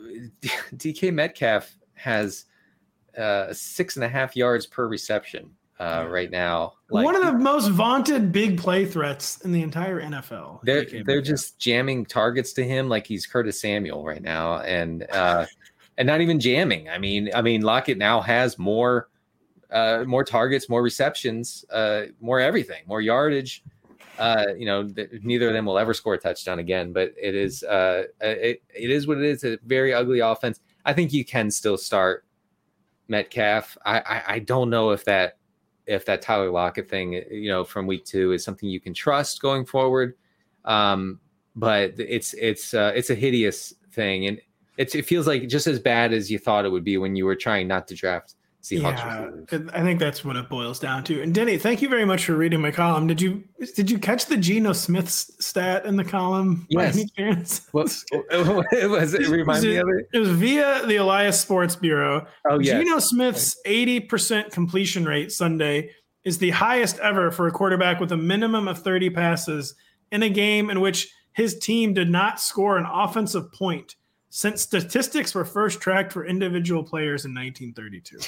DK Metcalf has 6.5 yards per reception right now. One of the most vaunted big play threats in the entire NFL. They're just jamming targets to him like he's Curtis Samuel right now, and not even jamming. I mean, Lockett now has more targets, more receptions, more everything, more yardage. Neither of them will ever score a touchdown again, but it is it is what it is. A very ugly offense. I think you can still start Metcalf. I don't know if that Tyler Lockett thing, from week 2 is something you can trust going forward. But it's a hideous thing, and it feels like just as bad as you thought it would be when you were trying not to draft Seahawks. Yeah, I think that's what it boils down to. And Denny, thank you very much for reading my column. Did you catch the Geno Smith stat in the column? Yes. By any chance? What was it? Remind me of it. It was via the Elias Sports Bureau. Oh, yeah. Geno Smith's 80% completion rate Sunday is the highest ever for a quarterback with a minimum of 30 passes in a game in which his team did not score an offensive point since statistics were first tracked for individual players in 1932.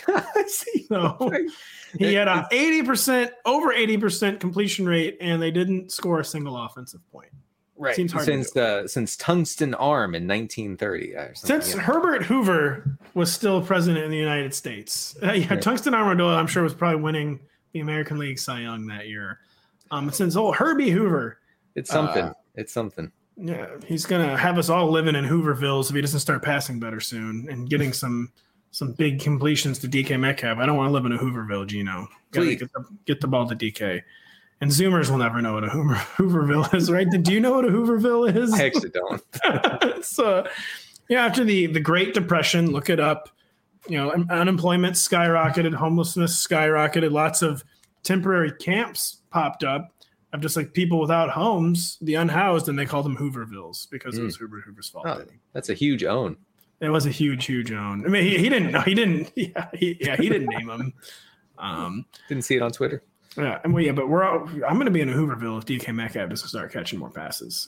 So he had a over 80% completion rate, and they didn't score a single offensive point. Right. Seems hard since Tungsten Arm in 1930. Since Herbert Hoover was still president in the United States. Tungsten Arm, I'm sure, was probably winning the American League Cy Young that year. Since Herbie Hoover. It's something. It's something. Yeah, he's gonna have us all living in Hoovervilles if he doesn't start passing better soon and getting some big completions to DK Metcalf. I don't want to live in a Hooverville, Gino. Get the ball to DK. And Zoomers will never know what a Hooverville is, right? Do you know what a Hooverville is? I actually don't. So, after the Great Depression, look it up. Unemployment skyrocketed, homelessness skyrocketed, lots of temporary camps popped up of just like people without homes, the unhoused, and they called them Hoovervilles because it was Hoover's fault. Oh, that's a huge own. It was a huge own. I mean, he didn't know. He didn't. Yeah, he didn't name them. Didn't see it on Twitter. Yeah, but I'm going to be in a Hooverville if DK Metcalf doesn't start catching more passes.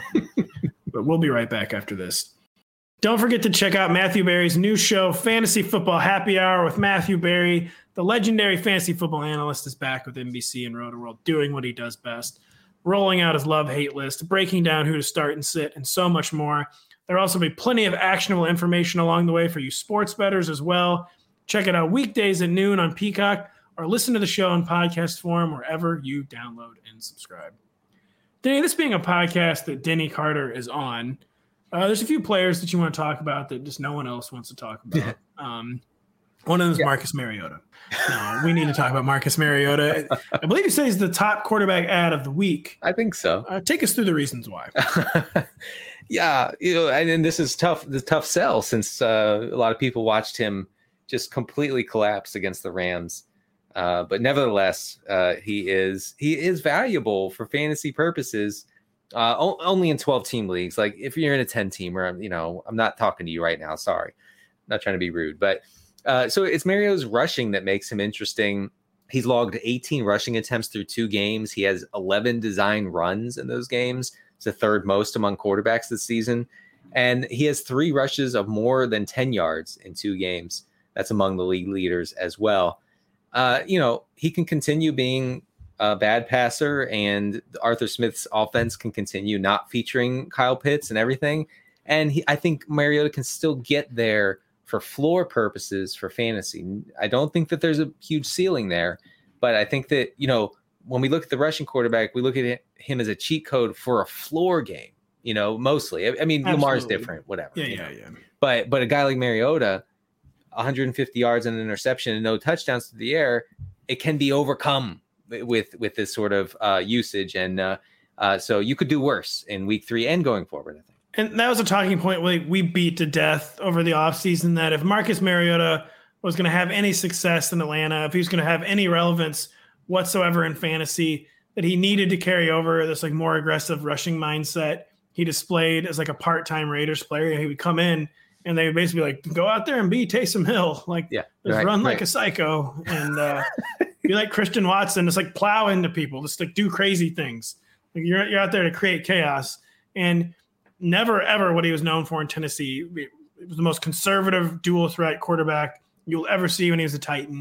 But we'll be right back after this. Don't forget to check out Matthew Berry's new show, Fantasy Football Happy Hour with Matthew Berry. The legendary fantasy football analyst is back with NBC and Roto-World, doing what he does best, rolling out his love-hate list, breaking down who to start and sit, and so much more. There'll also be plenty of actionable information along the way for you sports bettors as well. Check it out weekdays at noon on Peacock, or listen to the show in podcast form wherever you download and subscribe. Denny, this being a podcast that Denny Carter is on, there's a few players that you want to talk about that just no one else wants to talk about. One of them is Marcus Mariota. No, we need to talk about Marcus Mariota. I believe you say he's the top quarterback ad of the week. I think so. Take us through the reasons why. Yeah, and this is the tough sell since a lot of people watched him just completely collapse against the Rams. But nevertheless, he is valuable for fantasy purposes. Only in 12-team leagues. Like if you're in a 10-teamer, I'm not talking to you right now. Sorry, I'm not trying to be rude, but so it's Mariota's rushing that makes him interesting. He's logged 18 rushing attempts through 2 games. He has 11 design runs in those games. It's the third most among quarterbacks this season, and he has 3 rushes of more than 10 yards in 2 games. That's among the league leaders as well. He can continue being a bad passer, and Arthur Smith's offense can continue not featuring Kyle Pitts and everything. And I think Mariota can still get there for floor purposes for fantasy. I don't think that there's a huge ceiling there, but I think that, when we look at the rushing quarterback, we look at him as a cheat code for a floor game, mostly. I mean, Absolutely. Lamar's different, whatever. Yeah. But a guy like Mariota, 150 yards and an interception and no touchdowns to the air, it can be overcome with this sort of usage. And so you could do worse in week 3 and going forward, I think. And that was a talking point we beat to death over the offseason, that if Marcus Mariota was going to have any success in Atlanta, if he was going to have any relevance whatsoever in fantasy, that he needed to carry over this like more aggressive rushing mindset he displayed as like a part-time Raiders player. He would come in and they would basically like, go out there and be Taysom Hill, run like a psycho and be like Christian Watson, just like plow into people, just like do crazy things. Like you're out there to create chaos. And never, ever what he was known for in Tennessee. It was the most conservative dual threat quarterback you'll ever see when he was a Titan.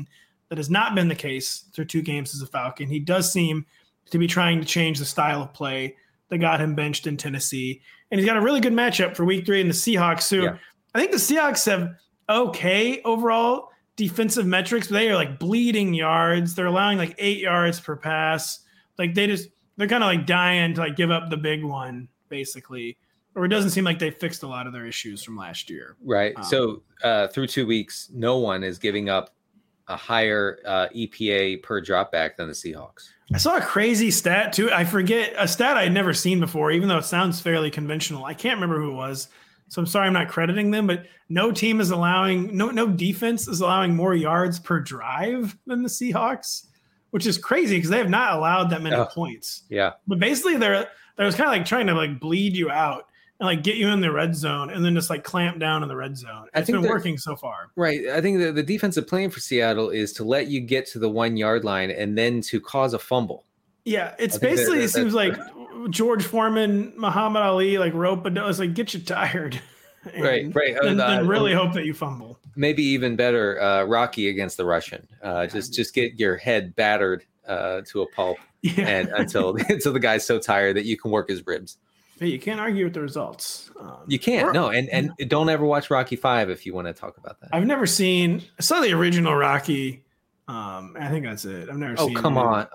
That has not been the case through 2 games as a Falcon. He does seem to be trying to change the style of play that got him benched in Tennessee. And he's got a really good matchup for week 3 in the Seahawks, who I think the Seahawks have okay overall defensive metrics, but they are like bleeding yards. They're allowing like 8 yards per pass. Like they're kind of like dying to like give up the big one, basically. Or it doesn't seem like they fixed a lot of their issues from last year. Right. So through 2 weeks, no one is giving up a higher EPA per dropback than the Seahawks. I saw a crazy stat too. I forget a stat I'd never seen before, even though it sounds fairly conventional. I can't remember who it was. So I'm sorry I'm not crediting them, but no team is allowing, no defense is allowing more yards per drive than the Seahawks, which is crazy because they have not allowed that many points. Yeah. But basically they're kind of like trying to like bleed you out and like get you in the red zone and then just like clamp down in the red zone. It's been working so far. Right. I think the defensive plan for Seattle is to let you get to the 1 yard line and then to cause a fumble. Yeah. It's basically, it seems like George Foreman, Muhammad Ali, like rope a it's like get you tired. Right. And really hope that you fumble. Maybe even better, Rocky against the Russian. Just get your head battered to a pulp and until the guy's so tired that you can work his ribs. Hey, you can't argue with the results. You can't. And don't ever watch Rocky 5 if you want to talk about that. I've never seen. I saw the original Rocky. I think that's it. I've never seen. Oh, come on!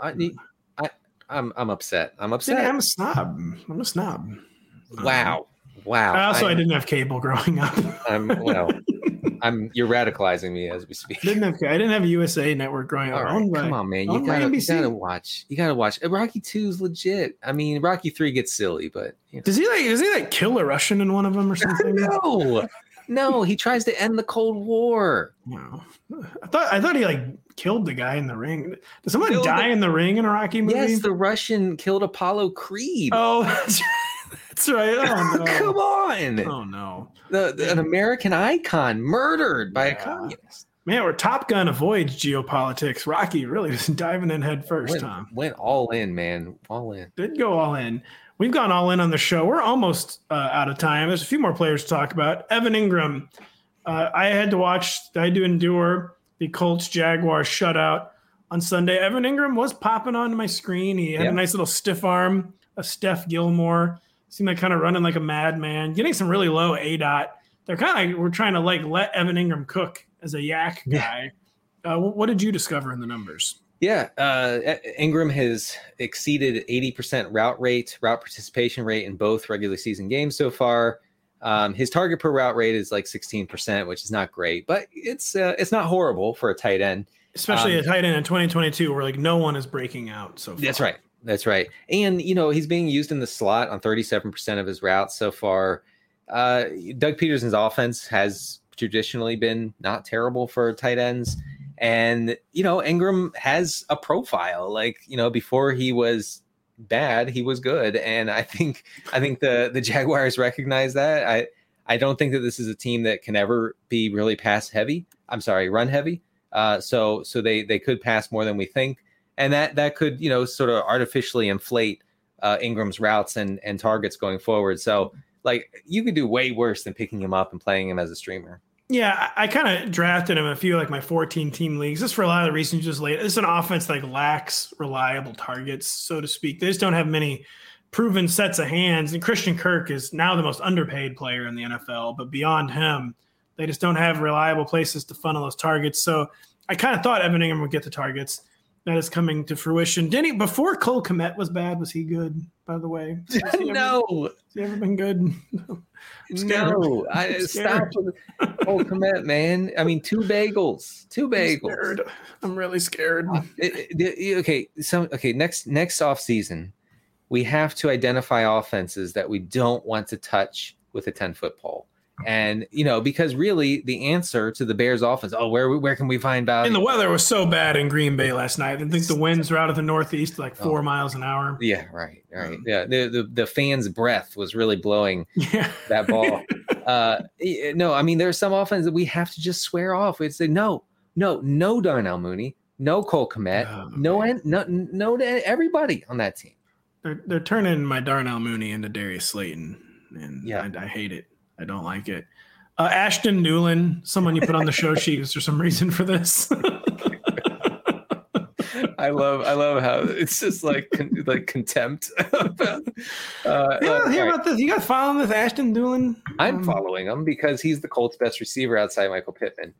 I'm upset. I'm upset. I'm a snob. Wow. I didn't have cable growing up. You're radicalizing me as we speak. I didn't have a USA Network growing up. Right, come on, man. You gotta watch. Rocky 2 is legit. I mean, Rocky 3 gets silly, but does he kill a Russian in one of them or something? No. He tries to end the Cold War. Wow. I thought he like killed the guy in the ring. Did someone die in the ring in a Rocky movie? Yes, the Russian killed Apollo Creed. Oh, that's right. Oh, no. Come on. Oh no. An American icon murdered by a communist. Man, where Top Gun avoids geopolitics, Rocky really just diving in head first, Tom. Went all in, man. All in. Did go all in. We've gone all in on the show. We're almost out of time. There's a few more players to talk about. Evan Ingram. I had to endure the Colts-Jaguars shutout on Sunday. Evan Ingram was popping onto my screen. He had a nice little stiff arm, a Steph Gilmore. Seemed like kind of running like a madman, getting some really low ADOT. We're trying to like let Evan Ingram cook as a yak guy. What did you discover in the numbers? Yeah, Ingram has exceeded 80% route participation rate in both regular season games so far. His target per route rate is like 16%, which is not great, but it's not horrible for a tight end. Especially a tight end in 2022 where like no one is breaking out so far. That's right. And, he's being used in the slot on 37% of his routes so far. Doug Peterson's offense has traditionally been not terrible for tight ends. And, Ingram has a profile. Like, before he was bad, he was good. And I think the Jaguars recognize that. I don't think that this is a team that can ever be really run heavy. So they could pass more than we think. And that could, sort of artificially inflate Ingram's routes and targets going forward. So, like, you could do way worse than picking him up and playing him as a streamer. Yeah, I kind of drafted him in a few, like, my 14-team leagues, just for a lot of the reasons you just laid. It's an offense that lacks reliable targets, so to speak. They just don't have many proven sets of hands. And Christian Kirk is now the most underpaid player in the NFL. But beyond him, they just don't have reliable places to funnel those targets. So I kind of thought Evan Ingram would get the targets. That is coming to fruition. Before Cole Kmet was bad, was he good, by the way? No. Has he ever been good? No. Stop with Cole Kmet, man. I mean, two bagels. I'm really scared. Next off season, we have to identify offenses that we don't want to touch with a 10-foot pole. And, because really the answer to the Bears offense, where can we find value? And the weather was so bad in Green Bay last night. I think the winds were out of the northeast, like 4 miles an hour. Yeah, right. Yeah, the fan's breath was really blowing that ball. No, I mean, there's some offense that we have to just swear off. We'd say, no Darnell Mooney, no Cole Kmet, no to everybody on that team. They're turning my Darnell Mooney into Darius Slayton, and I hate it. I don't like it. Ashton Newland, someone you put on the show sheet. Is there some reason for this? I love how it's just like contempt. Hear about this. You guys following this Ashton Dulin? I'm following him because he's the Colts' best receiver outside Michael Pittman.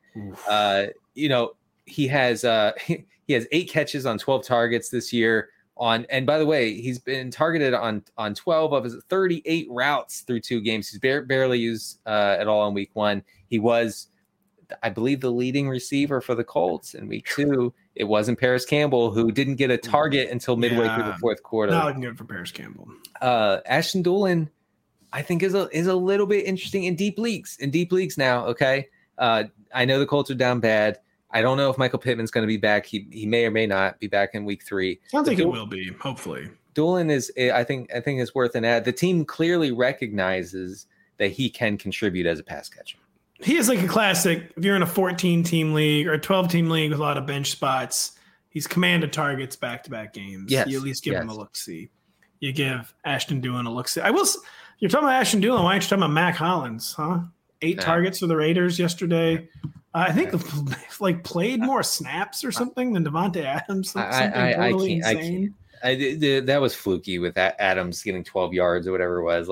He has 8 catches on 12 targets this year. And by the way, he's been targeted on 12 of his 38 routes through 2 games. He's barely used at all in week 1. He was, I believe, the leading receiver for the Colts in week 2. It wasn't Paris Campbell, who didn't get a target until midway through the fourth quarter. Not looking good for Paris Campbell. Ashton Dulin, I think, is a little bit interesting in deep leagues. Now, okay? I know the Colts are down bad. I don't know if Michael Pittman's going to be back. He may or may not be back in week 3. Sounds like it will be, hopefully. Dulin is, I think is worth an ad. The team clearly recognizes that he can contribute as a pass catcher. He is like a classic. If you're in a 14-team league or a 12-team league with a lot of bench spots, he's commanded targets back-to-back games. Yes, you at least give him a look-see. You give Ashton Dulin a look-see. You're talking about Ashton Dulin. Why aren't you talking about Mac Hollins, huh? 8 targets for the Raiders yesterday. I think played more snaps or something than Devontae Adams. I can't. That was fluky with that Adams getting 12 yards or whatever it was.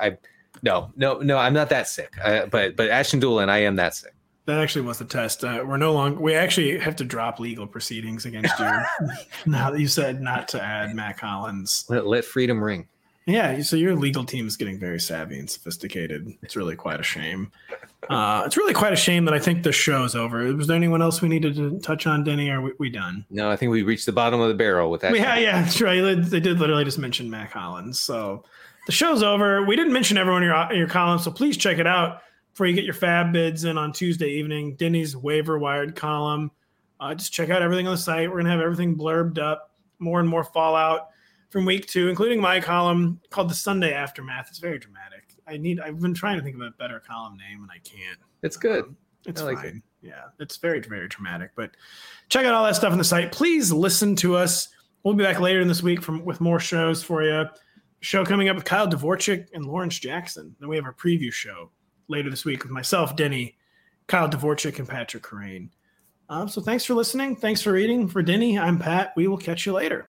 No, I'm not that sick. But Ashton Dulin, I am that sick. That actually was the test. We actually have to drop legal proceedings against you now that you said not to add Mac Hollins. Let freedom ring. Yeah, so your legal team is getting very savvy and sophisticated. It's really quite a shame. It's really quite a shame that I think the show's over. Was there anyone else we needed to touch on, Denny, or are we done? No, I think we reached the bottom of the barrel with that. Yeah, that's right. They did literally just mention Mac Hollins. So the show's over. We didn't mention everyone in your column, so please check it out before you get your fab bids in on Tuesday evening. Denny's waiver wired column. Just check out everything on the site. We're going to have everything blurbed up, more and more fallout from week 2, including my column called The Sunday Aftermath. It's very dramatic. I've been trying to think of a better column name and I can't. It's good. It's fine. It. Yeah, it's very, very dramatic. But check out all that stuff on the site. Please listen to us. We'll be back later in this week with more shows for you. Show coming up with Kyle Dvorchak and Lawrence Jackson. Then we have our preview show later this week with myself, Denny, Kyle Dvorchak, and Patrick Corain. So thanks for listening. Thanks for reading. For Denny, I'm Pat. We will catch you later.